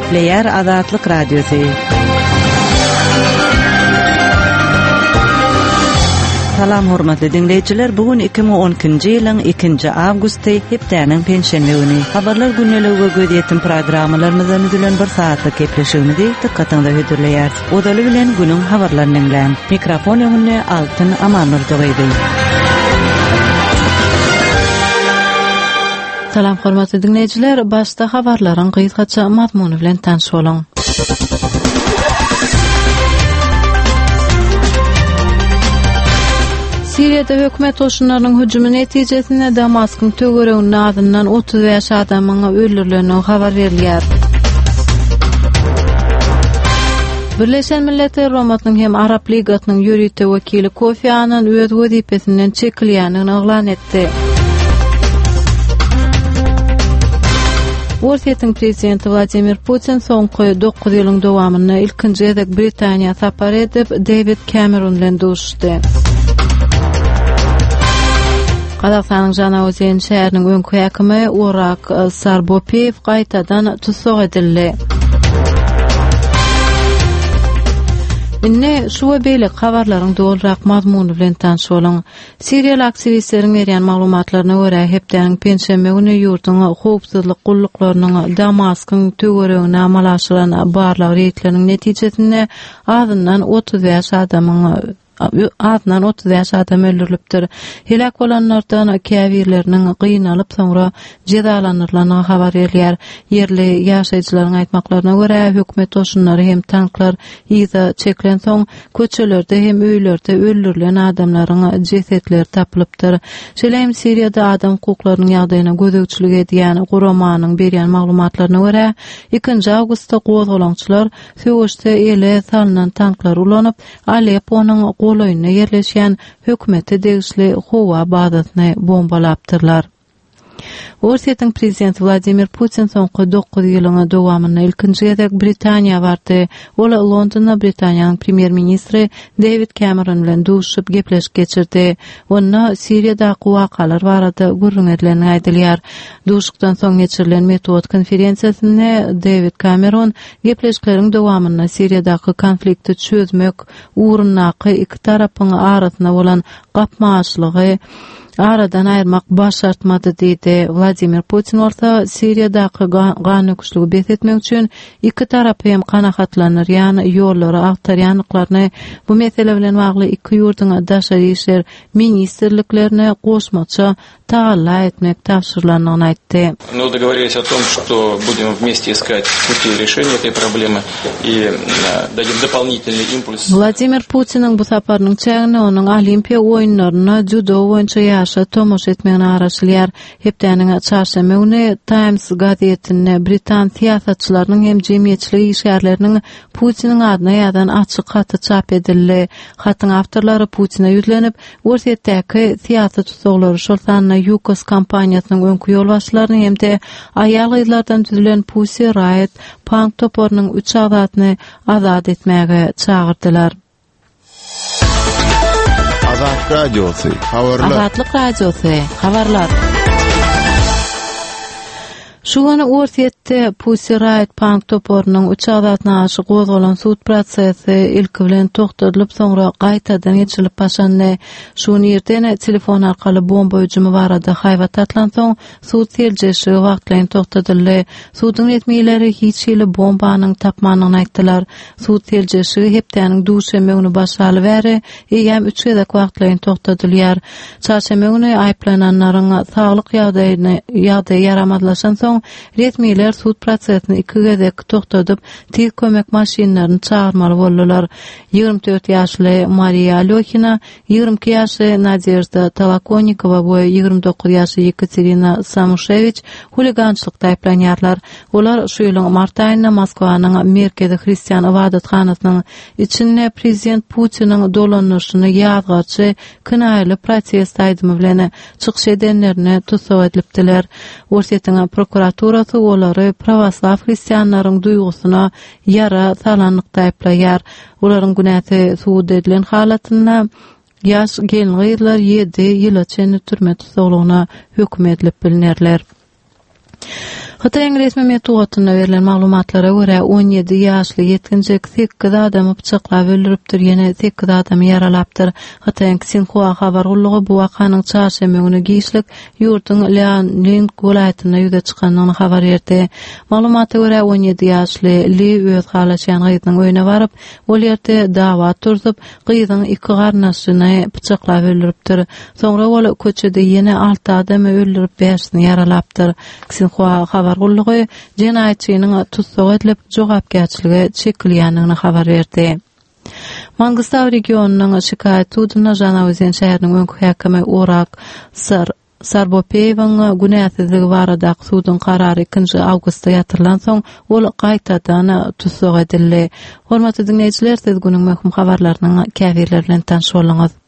Gepleyer Azatlyk Radiosu. Salam hormatly dinleyijiler, bugün 2012-nji ýylyň 2-nji awgusty hepdeniň penşenbe güni. Habarlar günneligi gödýetim programmalarymyzdan üzülen bir saatlyk gepleşigimizi dikkatiňizde hödürleýär. Odaly bilen günüň habarlaryny dinleýän. Mikrofon ýönüne Altyn Amanur dogaýdy. Salam hormatly dinleyijiler, başda habarlaryň gysgaça mazmuny bilen tanış boluň. Siriýada hökümet oşunlarynyň hüjümi netijesinde Damaskyň töwereginiň adyndan 30 ýaş adamyň öldürilgeni habar berilýär. Birleşen Milletler Romatynyň hem Arap Ligasynyň ýürüýte wekili Kofi Annan öz wezipesinden çekilýänini oglan etdi. Orsiýetiň prezidenti Vladimir Putin soňky 9 ýylyň dowamyny ilkinji edek Britaniýa sapar edip David Cameron bilen duruşdy. Kazakstanyň Janaozen şäheriniň öňkü häkimi Orak Sarbopev gaýtadan tutsak edildi. Inne şu beýle habarlaryň dolrak mazmuny bilen tanış boluň. Siriýal aktivistleriň berýän maglumatlaryna görä hepdeniň penşenbe güni ýurtyň howpsuzlyk gullaklarynyň Damaskyň töweregine amal aşyran barlyk reýtleriniň netijesinde adyndan 30 ýaş adam öldürilipdir. Helak bolanlardan käbirleriniň gıynalyp soňra jezalanyrlaryny habar berýär. Yerli ýaşaýjylaryň aýtmaklaryna görä hökümet oşunlary hem tanklar ýyza çeklen soň köçelerde hem öýlerde öldürilen adamlaryň jesetleri tapylypdyr. Şeýle Siriýada adam hukuklarynyň ýagdaýyna gözegçilik edýän Guramanyň berýän maglumatlaryna görä 2 awgustda gozgalaňçylar söwüşde ele salynan tanklar ulanyp Alepponyň goýlyna yerleşýän hökümete degişli howa bazasyny bombalapdyrlar. Orsiýetiň prezidenti Vladimir Putin soňky 9 ýylyň dowamyny ilkinji edek Britaniýa bardy. Ol Londonda Britaniýanyň premier ministri David Cameron bilen duruşyp gepleşik geçirdi. Onda Siriýada wakalar barada gürrüň edileni aýdylýar. Duruşykdan soň geçirilen metod konferensiýasynda David Cameron gepleşikleriň dowamyny Siriýadaky konflikti çözmek uğrundaky iki tarapyň arasyna bolan gapmaşlygy aradan aýyrmak baş şartmady diýdi. Vladimir Putin orta Siriýadaky ganykyşlygy besetmek üçin iki tarap hem kanahatlanır, ýani ýollary agtarýanlyklaryny bu mesele bilen bagly iki ýurtyň daşary işler ministrliklerini goşmaça taýýan etmek tapşyrylaryny aýtdy. Мы договорились о том, что будем вместе искать пути решения этой проблемы и дадим дополнительный импульс. Vladimir Putin'in bu saparynyň çägini onuň Olimpiya oýunlaryna judo boýunça ýaşa tomoş etmegine araşylýar. Hepdeniň çarşamba güni Times gazetinde Britan siýasatçylarynyň hem jemgyýetçilik işgärleriniň Putiniň adyna ýazan açyk haty çap edildi. Hatyň awtorlary Putin'e ýüzlenip, orsiýetdäki siýasat tutsaglary şolsanyna Yukos kampaniýasynyň öňkü ýolbaşçylaryny hem de aýal gyzlardan düzülen Pussy Riot punk toporunyň 3 azatyny azat etmäge çağırdylar. Azatlyk Radiosu, habarlar. Azatlyk Radiosu, habarlar. Şu güni Orsiýetde Pussy Riot punk toporunyň 3 azatyna aşy gozgalan sud prosesi ilki bilen toktadylyp soňra gaýtadan geçirilip başlandy. Şu ýerden telefon arkaly bomba hüjümi barada haýbat atlan soň sud seljeşi wagtlaýyn toktadyldy. Sudyň resmiýetleri hiç ýyly bombanyň tapmanyny aýtdylar. Sud seljeşi hepdeniň duşemy güni başlaly bäri hem 3 edek wagtlaýyn toktadylýar. Çarşamba güni aýplananlaryň saglyk ýagdaýyny ýaramadlaşan soň resmiýetler sud prosesini 2 gezek toktadyp tez kömek maşinalaryny çağırmaly boldular. 24 ýaşly Maria Lyokhina, 22 ýaşly Nadezhda Talakonnikova we 29 ýaşly Yekaterina Samushevich huligançylykda aýplanýarlar. Olar şu ýylyň mart aýynda Moskwanyň merkezi Hristiýan ibadatxanasynyň içinde prezident Putiniň dolanýaşyny ýazgaçy kinaýly protest aýdymy bilen çykyş edenlerini tutsak edilipdiler. Orsiýetiň prokuraturasy olary prawaslaw hristiýanlaryň duýgusuna ýara salanlykda aýplaýar. Olaryň günäsi suud edilen halatynda ýaş gelin gyzlar 7 ýylaçyn türme tutuklugyna hökm edilip bilinýärler. Hatayň resmi metoduna berilen maglumatlara görä 17 ýaşly ýetginjek 8 adamy bıçaklap öldüripdir, ýene 8 adamy yaralapdyr. Hatayň Xinhua habar gullugy bu wakanyň çarşembe güni giýişlik ýurtyň Liaoning welaýatyna ýüze çykanyny habar berdi. Maglumata görä 17 ýaşly Li öz halaçan gyzynyň öýüne baryp, ol ýerde dawa turdup, gyzynyň iki garnaşyny bıçaklap öldüripdir. Soňra ol köçede ýene 6 adamy öldürip 5-ni yaralapdyr. Xinhua habar gullugy jenaýetçiniň tutsuk edilip jogapkärçiligi çekilýändigini habar berdi. Mangistau regionunyň şikaýet tuduna Janawyzen şäheriniň öňkü häkimi Orak Sarbopeýewiň günäsizligi barada sudyň karary 2 awgustda ýatyrylan soň ol gaýtadan tutsuk edildi. Hormatly dinleýijiler, siz günüň möhüm habarlarynyň käbirleri bilen tanış bolýaňyz.